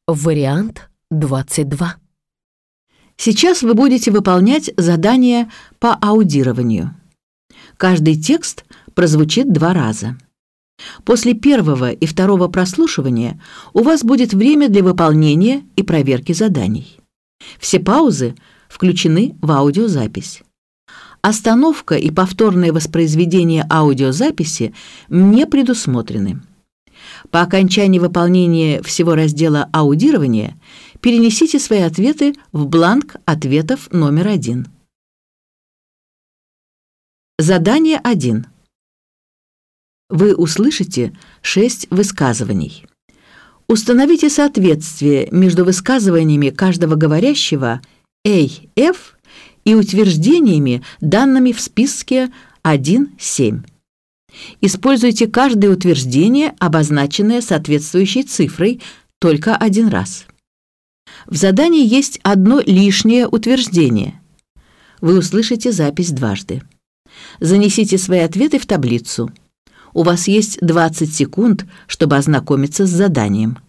Вариант 22. Сейчас вы будете выполнять задание по аудированию. Каждый текст прозвучит 2 раза. После первого и второго прослушивания у вас будет время для выполнения и проверки заданий. Все паузы включены в аудиозапись. Остановка и повторное воспроизведение аудиозаписи не предусмотрены. По окончании выполнения всего раздела аудирования перенесите свои ответы в бланк ответов номер 1. Задание 1. Вы услышите 6 высказываний. Установите соответствие между высказываниями каждого говорящего «эй-эф» и утверждениями, данными в списке 1.7. Используйте каждое утверждение, обозначенное соответствующей цифрой, только 1 раз. В задании есть одно лишнее утверждение. Вы услышите запись дважды. Занесите свои ответы в таблицу. У вас есть 20 секунд, чтобы ознакомиться с заданием.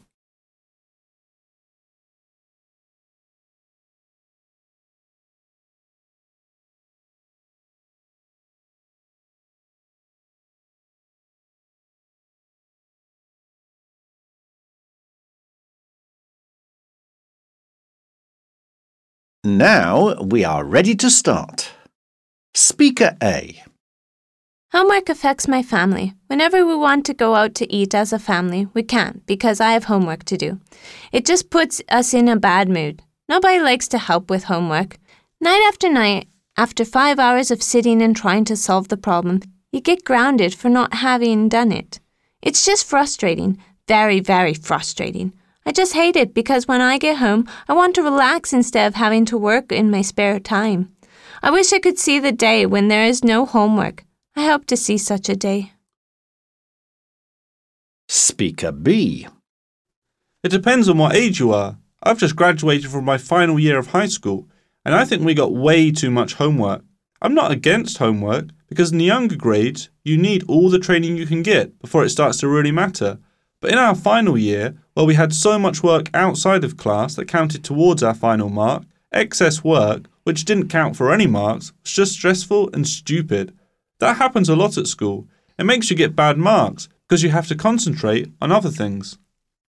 Now we are ready to start. Speaker A. Homework affects my family. Whenever we want to go out to eat as a family, we can't because I have homework to do. It just puts us in a bad mood. Nobody likes to help with homework. Night, after 5 hours of sitting and trying to solve the problem, you get grounded for not having done it. It's just frustrating. Very, very frustrating. I just hate it because when I get home, I want to relax instead of having to work in my spare time. I wish I could see the day when there is no homework. I hope to see such a day. Speaker B. It depends on what age you are. I've just graduated from my final year of high school, and I think we got way too much homework. I'm not against homework, because in the younger grades, you need all the training you can get before it starts to really matter. But in our final year, where we had so much work outside of class that counted towards our final mark, excess work, which didn't count for any marks, was just stressful and stupid. That happens a lot at school. It makes you get bad marks because you have to concentrate on other things.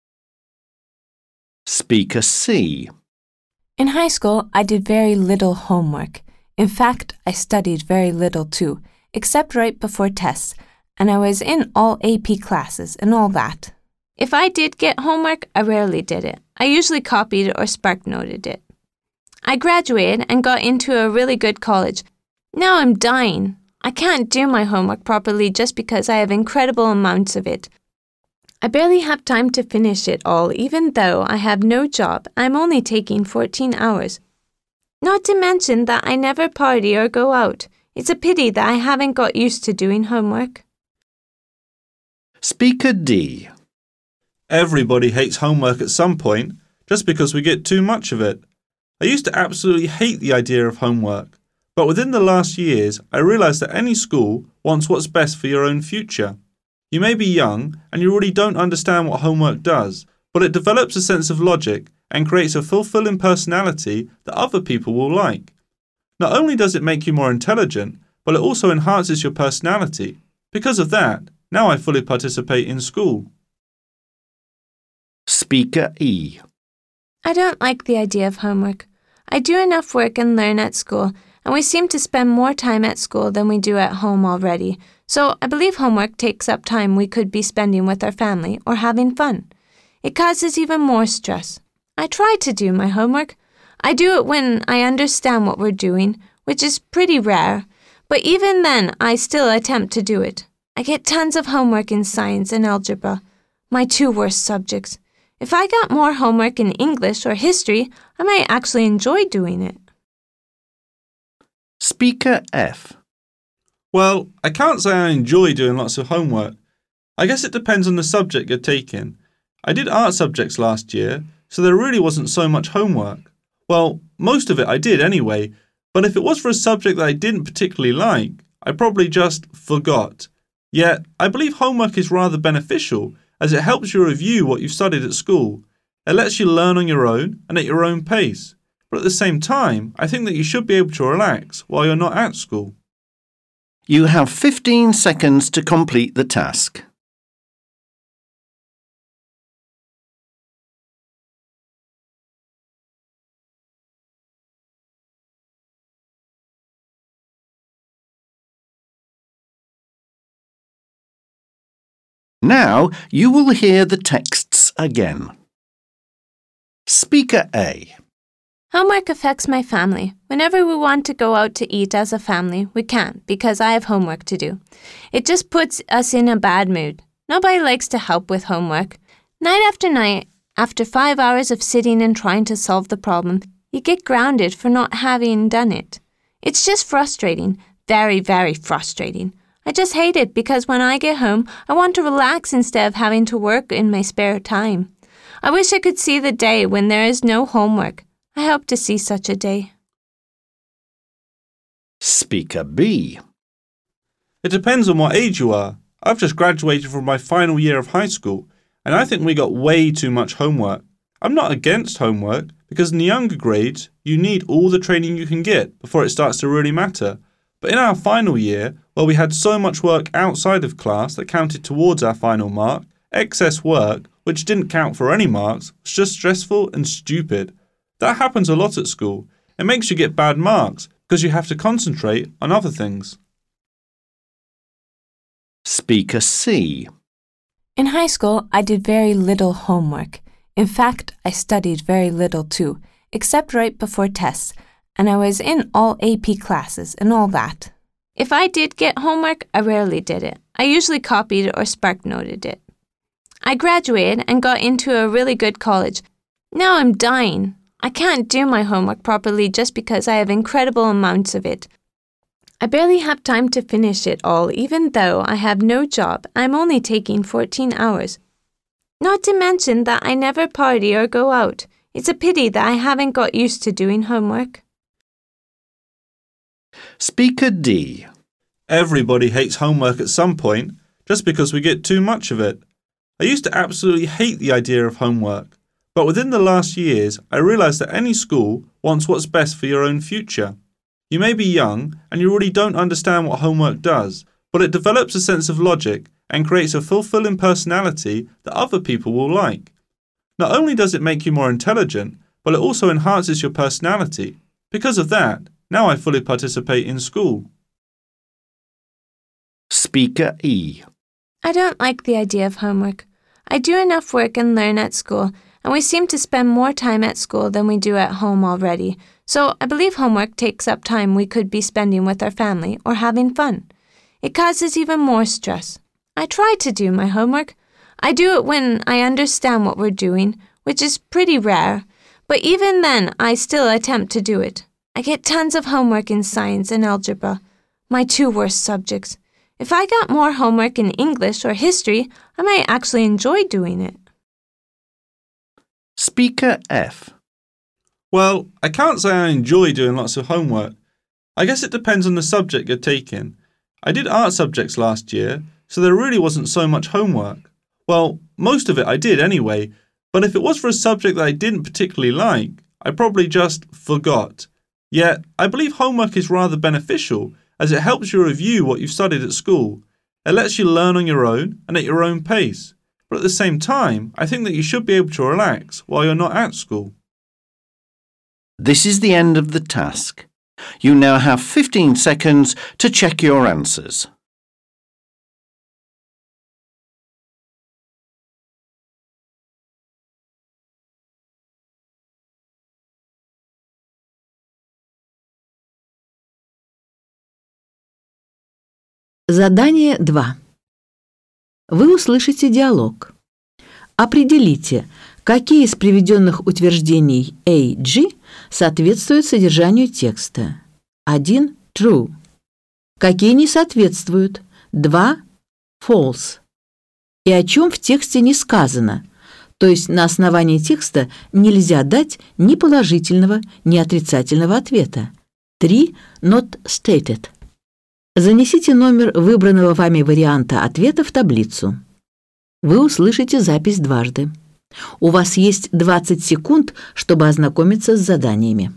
Speaker C. In high school, I did very little homework. In fact, I studied very little too, except right before tests, and I was in all AP classes and all that. If I did get homework, I rarely did it. I usually copied or SparkNoted it. I graduated and got into a really good college. Now I'm dying. I can't do my homework properly just because I have incredible amounts of it. I barely have time to finish it all, even though I have no job. I'm only taking 14 hours. Not to mention that I never party or go out. It's a pity that I haven't got used to doing homework. Speaker D. Everybody hates homework at some point, just because we get too much of it. I used to absolutely hate the idea of homework, but within the last years, I realised that any school wants what's best for your own future. You may be young and you really don't understand what homework does, but it develops a sense of logic and creates a fulfilling personality that other people will like. Not only does it make you more intelligent, but it also enhances your personality. Because of that, now I fully participate in school. Speaker E. I don't like the idea of homework. I do enough work and learn at school, and we seem to spend more time at school than we do at home already. So I believe homework takes up time we could be spending with our family or having fun. It causes even more stress. I try to do my homework. I do it when I understand what we're doing, which is pretty rare, but even then I still attempt to do it. I get tons of homework in science and algebra, my 2 worst subjects. If I got more homework in English or history, I might actually enjoy doing it. Speaker F. Well, I can't say I enjoy doing lots of homework. I guess it depends on the subject you're taking. I did art subjects last year, so there really wasn't so much homework. Well, most of it I did anyway, but if it was for a subject that I didn't particularly like, I probably just forgot. Yet, I believe homework is rather beneficial, as it helps you review what you've studied at school. It lets you learn on your own and at your own pace. But at the same time, I think that you should be able to relax while you're not at school. You have 15 seconds to complete the task. Now you will hear the texts again. Speaker A. Homework affects my family. Whenever we want to go out to eat as a family, we can't because I have homework to do. It just puts us in a bad mood. Nobody likes to help with homework. Night, after 5 hours of sitting and trying to solve the problem, you get grounded for not having done it. It's just frustrating. Very, very frustrating. I just hate it because when I get home, I want to relax instead of having to work in my spare time. I wish I could see the day when there is no homework. I hope to see such a day. Speaker B. It depends on what age you are. I've just graduated from my final year of high school, and I think we got way too much homework. I'm not against homework because in the younger grades, you need all the training you can get before it starts to really matter. But in our final year, where we had so much work outside of class that counted towards our final mark, excess work, which didn't count for any marks, was just stressful and stupid. That happens a lot at school. It makes you get bad marks because you have to concentrate on other things. Speaker C. In high school, I did very little homework. In fact, I studied very little too, except right before tests, and I was in all AP classes and all that. If I did get homework, I rarely did it. I usually copied or spark noted it. I graduated and got into a really good college. Now I'm dying. I can't do my homework properly just because I have incredible amounts of it. I barely have time to finish it all, even though I have no job. I'm only taking 14 hours. Not to mention that I never party or go out. It's a pity that I haven't got used to doing homework. Speaker D. Everybody hates homework at some point, just because we get too much of it. I used to absolutely hate the idea of homework, but within the last years, I realised that any school wants what's best for your own future. You may be young and you really don't understand what homework does, but it develops a sense of logic and creates a fulfilling personality that other people will like. Not only does it make you more intelligent, but it also enhances your personality. Because of that, now I fully participate in school. Speaker E. I don't like the idea of homework. I do enough work and learn at school, and we seem to spend more time at school than we do at home already. So I believe homework takes up time we could be spending with our family or having fun. It causes even more stress. I try to do my homework. I do it when I understand what we're doing, which is pretty rare, but even then I still attempt to do it. I get tons of homework in science and algebra, my two worst subjects. If I got more homework in English or history, I might actually enjoy doing it. Speaker F. Well, I can't say I enjoy doing lots of homework. I guess it depends on the subject you're taking. I did art subjects last year, so there really wasn't so much homework. Well, most of it I did anyway, but if it was for a subject that I didn't particularly like, I probably just forgot. Yet, I believe homework is rather beneficial as it helps you review what you've studied at school. It lets you learn on your own and at your own pace. But at the same time, I think that you should be able to relax while you're not at school. This is the end of the task. You now have 15 seconds to check your answers. Задание 2. Вы услышите диалог. Определите, какие из приведенных утверждений A, G соответствуют содержанию текста. 1. True. Какие не соответствуют. 2. False. И о чем в тексте не сказано. То есть на основании текста нельзя дать ни положительного, ни отрицательного ответа. 3. Not stated. Занесите номер выбранного вами варианта ответа в таблицу. Вы услышите запись дважды. У вас есть 20 секунд, чтобы ознакомиться с заданиями.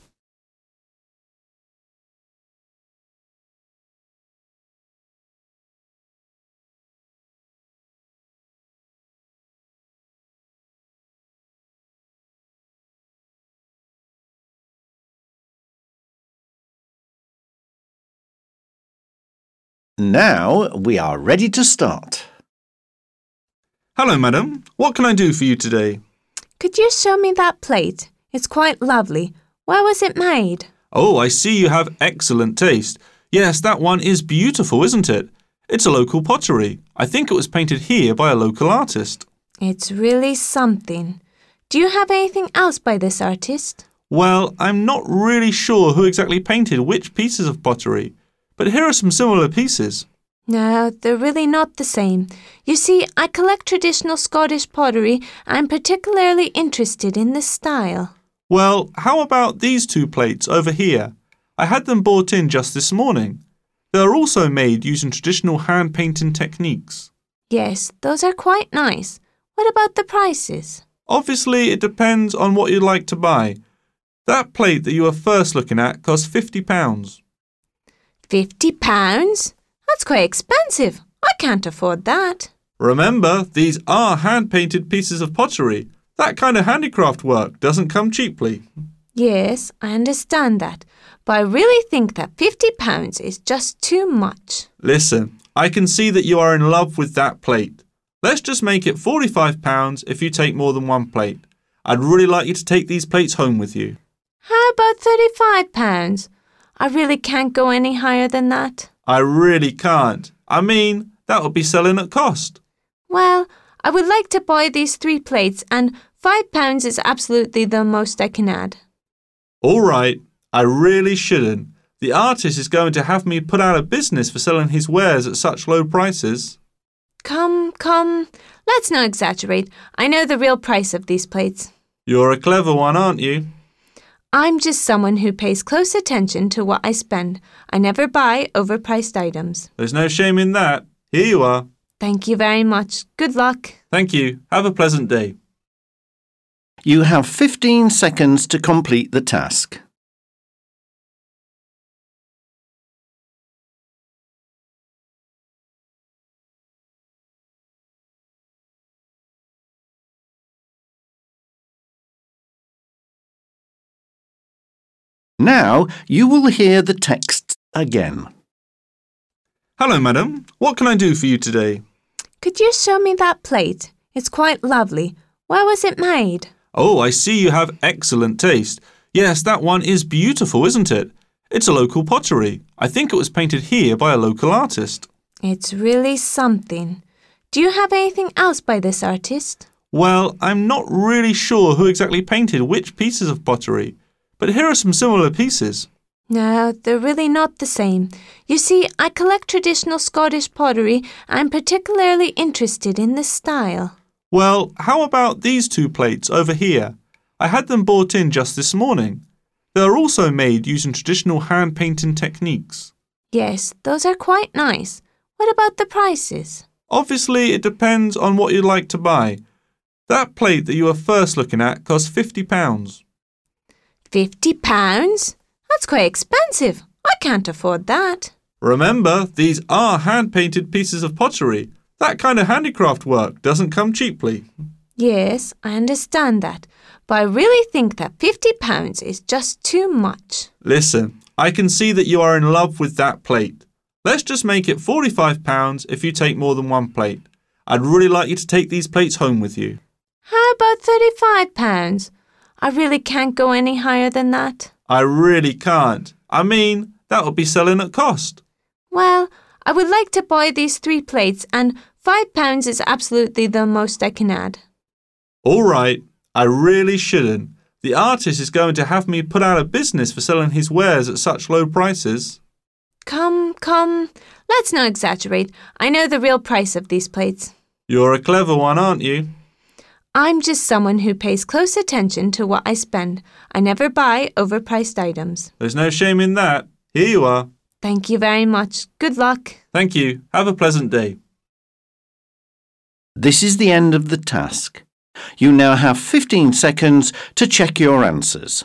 Now we are ready to start. Hello, madam. What can I do for you today? Could you show me that plate? It's quite lovely. Where was it made? Oh, I see you have excellent taste. Yes, that one is beautiful, isn't it? It's a local pottery. I think it was painted here by a local artist. It's really something. Do you have anything else by this artist? Well, I'm not really sure who exactly painted which pieces of pottery, but here are some similar pieces. No, they're really not the same. You see, I collect traditional Scottish pottery. I'm particularly interested in this style. Well, how about these two plates over here? I had them brought in just this morning. They are also made using traditional hand-painting techniques. Yes, those are quite nice. What about the prices? Obviously, it depends on what you'd like to buy. That plate that you are first looking at costs £50. £50? That's quite expensive. I can't afford that. Remember, these are hand-painted pieces of pottery. That kind of handicraft work doesn't come cheaply. Yes, I understand that. But I really think that £50 is just too much. Listen, I can see that you are in love with that plate. Let's just make it £45 if you take more than one plate. I'd really like you to take these plates home with you. How about £35? I really can't go any higher than that. I really can't. I mean, that would be selling at cost. Well, I would like to buy these 3 plates and £5 is absolutely the most I can add. All right, I really shouldn't. The artist is going to have me put out of business for selling his wares at such low prices. Come, let's not exaggerate. I know the real price of these plates. You're a clever one, aren't you? I'm just someone who pays close attention to what I spend. I never buy overpriced items. There's no shame in that. Here you are. Thank you very much. Good luck. Thank you. Have a pleasant day. You have 15 seconds to complete the task. Now you will hear the text again. Hello, madam. What can I do for you today? Could you show me that plate? It's quite lovely. Where was it made? Oh, I see you have excellent taste. Yes, that one is beautiful, isn't it? It's a local pottery. I think it was painted here by a local artist. It's really something. Do you have anything else by this artist? Well, I'm not really sure who exactly painted which pieces of pottery, but here are some similar pieces. No, they're really not the same. You see, I collect traditional Scottish pottery. I'm particularly interested in this style. Well, how about these two plates over here? I had them brought in just this morning. They are also made using traditional hand-painting techniques. Yes, those are quite nice. What about the prices? Obviously, it depends on what you'd like to buy. That plate that you are first looking at costs £50. £50? That's quite expensive. I can't afford that. Remember, these are hand-painted pieces of pottery. That kind of handicraft work doesn't come cheaply. Yes, I understand that. But I really think that £50 is just too much. Listen, I can see that you are in love with that plate. Let's just make it £45 if you take more than one plate. I'd really like you to take these plates home with you. How about £35? I really can't go any higher than that. I really can't. I mean, that would be selling at cost. Well, I would like to buy these 3 plates and £5 is absolutely the most I can add. All right, I really shouldn't. The artist is going to have me put out of business for selling his wares at such low prices. Come, let's not exaggerate. I know the real price of these plates. You're a clever one, aren't you? I'm just someone who pays close attention to what I spend. I never buy overpriced items. There's no shame in that. Here you are. Thank you very much. Good luck. Thank you. Have a pleasant day. This is the end of the task. You now have 15 seconds to check your answers.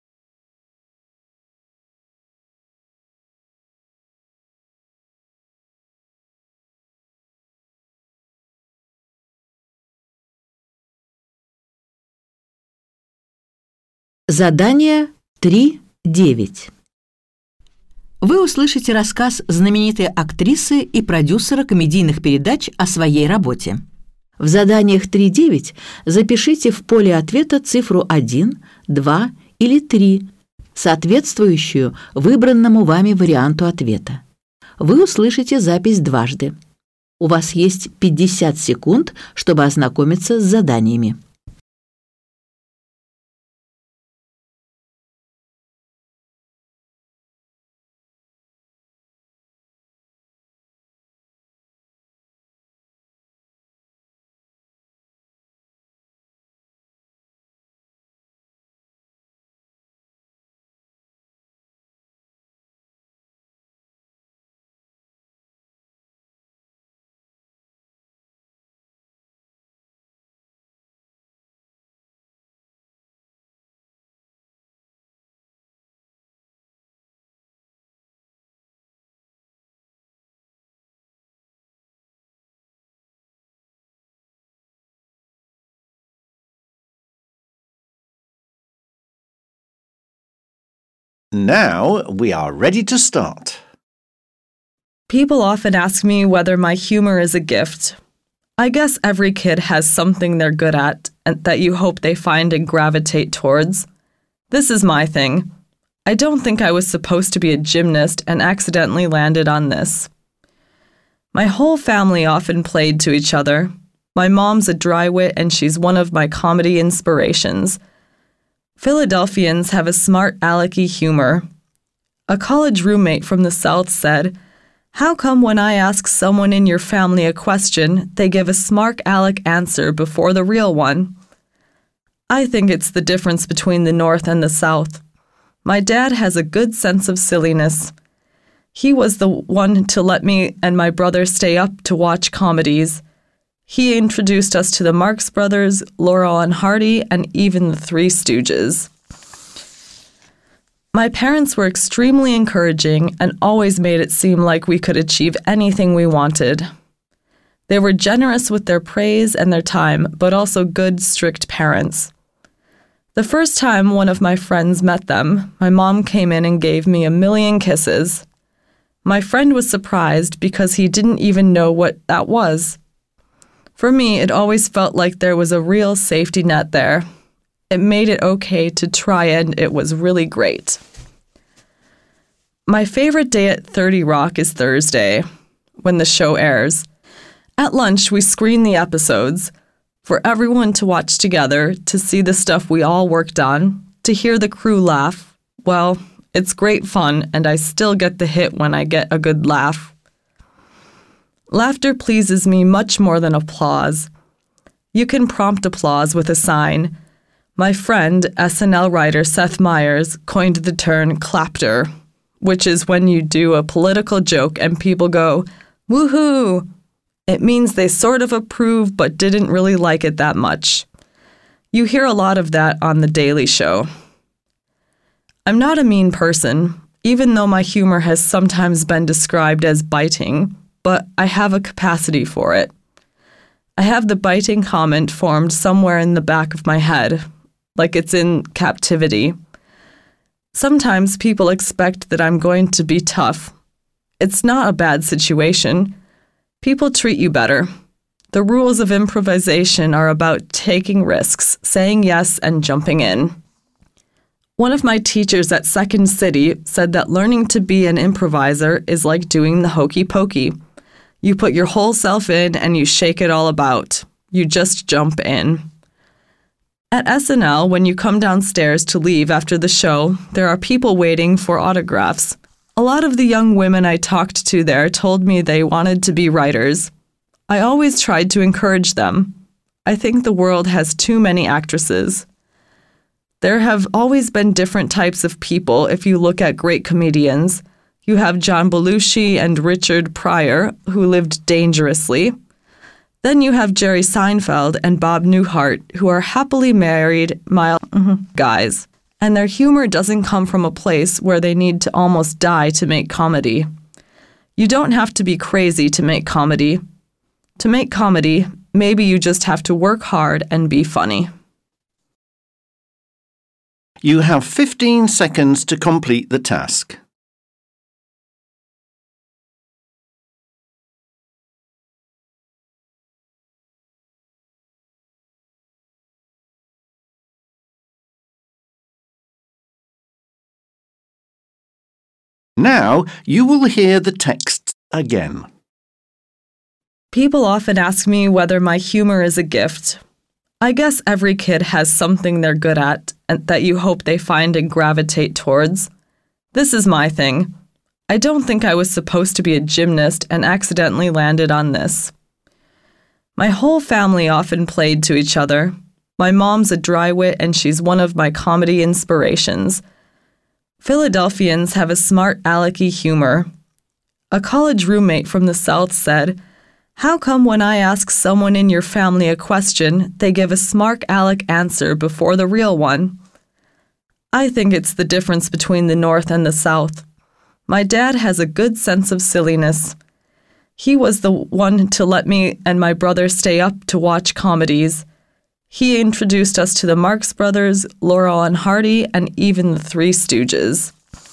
Задание 3.9. Вы услышите рассказ знаменитой актрисы и продюсера комедийных передач о своей работе. В заданиях 3.9 запишите в поле ответа цифру 1, 2 или 3, соответствующую выбранному вами варианту ответа. Вы услышите запись дважды. У вас есть 50 секунд, чтобы ознакомиться с заданиями. Now we are ready to start. People often ask me whether my humor is a gift. I guess every kid has something they're good at and that you hope they find and gravitate towards. This is my thing. I don't think I was supposed to be a gymnast and accidentally landed on this. My whole family often played to each other. My mom's a dry wit and she's one of my comedy inspirations. Philadelphians have a smart alecky humor. A college roommate from the South said, "How come when I ask someone in your family a question, they give a smart aleck answer before the real one?" I think it's the difference between the North and the South. My dad has a good sense of silliness. He was the one to let me and my brother stay up to watch comedies. He introduced us to the Marx Brothers, Laurel and Hardy, and even the Three Stooges. My parents were extremely encouraging and always made it seem like we could achieve anything we wanted. They were generous with their praise and their time, but also good, strict parents. The first time one of my friends met them, my mom came in and gave me 1,000,000 kisses. My friend was surprised because he didn't even know what that was. For me, it always felt like there was a real safety net there. It made it okay to try and it was really great. My favorite day at 30 Rock is Thursday, when the show airs. At lunch, we screen the episodes for everyone to watch together, to see the stuff we all worked on, to hear the crew laugh. Well, it's great fun, and I still get the hit when I get a good laugh. Laughter pleases me much more than applause. You can prompt applause with a sign. My friend, SNL writer Seth Meyers, coined the term clapter, which is when you do a political joke and people go, "Woohoo!" It means they sort of approve but didn't really like it that much. You hear a lot of that on The Daily Show. I'm not a mean person, even though my humor has sometimes been described as biting, but I have a capacity for it. I have the biting comment formed somewhere in the back of my head, like it's in captivity. Sometimes people expect that I'm going to be tough. It's not a bad situation. People treat you better. The rules of improvisation are about taking risks, saying yes, and jumping in. One of my teachers at Second City said that learning to be an improviser is like doing the hokey pokey. You put your whole self in and you shake it all about. You just jump in. At SNL, when you come downstairs to leave after the show, there are people waiting for autographs. A lot of the young women I talked to there told me they wanted to be writers. I always tried to encourage them. I think the world has too many actresses. There have always been different types of people if you look at great comedians. You have John Belushi and Richard Pryor, who lived dangerously. Then you have Jerry Seinfeld and Bob Newhart, who are happily married, guys, and their humor doesn't come from a place where they need to almost die to make comedy. You don't have to be crazy to make comedy. To make comedy, maybe you just have to work hard and be funny. You have 15 seconds to complete the task. Now you will hear the text again. People often ask me whether my humor is a gift. I guess every kid has something they're good at and that you hope they find and gravitate towards. This is my thing. I don't think I was supposed to be a gymnast and accidentally landed on this. My whole family often played to each other. My mom's a dry wit and she's one of my comedy inspirations. Philadelphians have a smart alecky humor. A college roommate from the South said, "How come when I ask someone in your family a question, they give a smart aleck answer before the real one?" I think it's the difference between the North and the South. My dad has a good sense of silliness. He was the one to let me and my brother stay up to watch comedies. He introduced us to the Marx Brothers, Laurel and Hardy, and even the Three Stooges.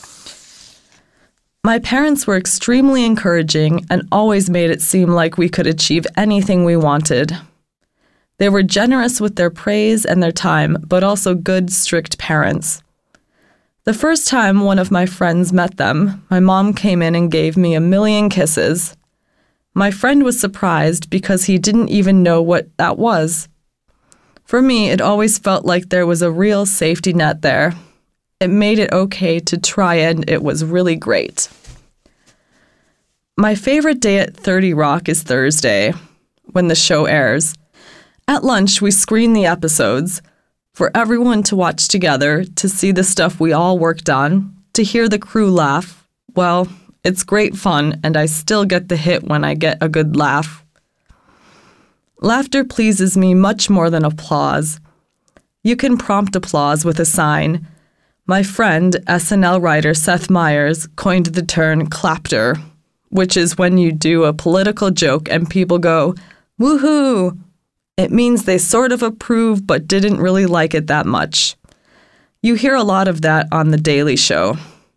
My parents were extremely encouraging and always made it seem like we could achieve anything we wanted. They were generous with their praise and their time, but also good, strict parents. The first time one of my friends met them, my mom came in and gave me 1,000,000 kisses. My friend was surprised because he didn't even know what that was. For me, it always felt like there was a real safety net there. It made it okay to try and it was really great. My favorite day at 30 Rock is Thursday, when the show airs. At lunch, we screen the episodes for everyone to watch together, to see the stuff we all worked on, to hear the crew laugh. Well, it's great fun, and I still get the hit when I get a good laugh. Laughter pleases me much more than applause. You can prompt applause with a sign. My friend, SNL writer Seth Meyers, coined the term clapter, which is when you do a political joke and people go, "Woohoo!" It means they sort of approve but didn't really like it that much. You hear a lot of that on The Daily Show.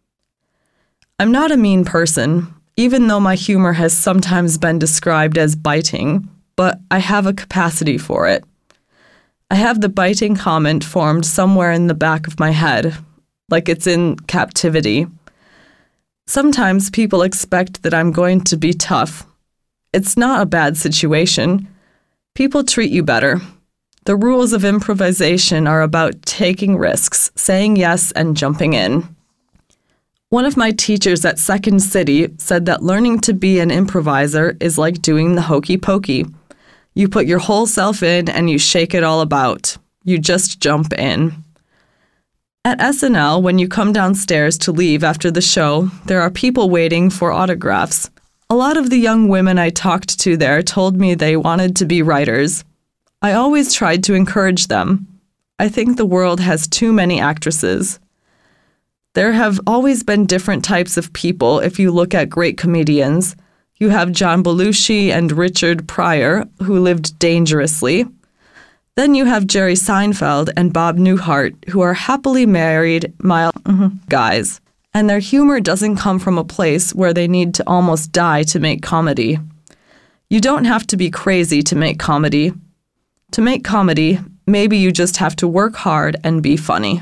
I'm not a mean person, even though my humor has sometimes been described as biting, but I have a capacity for it. I have the biting comment formed somewhere in the back of my head, like it's in captivity. Sometimes people expect that I'm going to be tough. It's not a bad situation. People treat you better. The rules of improvisation are about taking risks, saying yes, and jumping in. One of my teachers at Second City said that learning to be an improviser is like doing the hokey pokey. You put your whole self in and you shake it all about. You just jump in. At SNL, when you come downstairs to leave after the show, there are people waiting for autographs. A lot of the young women I talked to there told me they wanted to be writers. I always tried to encourage them. I think the world has too many actresses. There have always been different types of people if you look at great comedians. You have John Belushi and Richard Pryor, who lived dangerously. Then you have Jerry Seinfeld and Bob Newhart, who are happily married, guys, and their humor doesn't come from a place where they need to almost die to make comedy. You don't have to be crazy to make comedy. To make comedy, maybe you just have to work hard and be funny.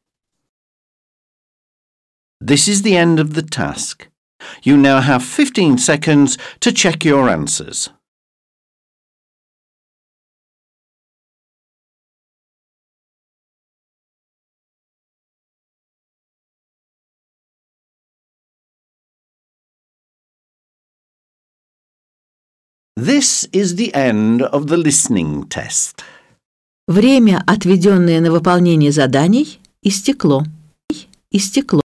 This is the end of the task. You now have 15 seconds to check your answers. This is the end of the listening test. Время, отведенное на выполнение заданий, истекло.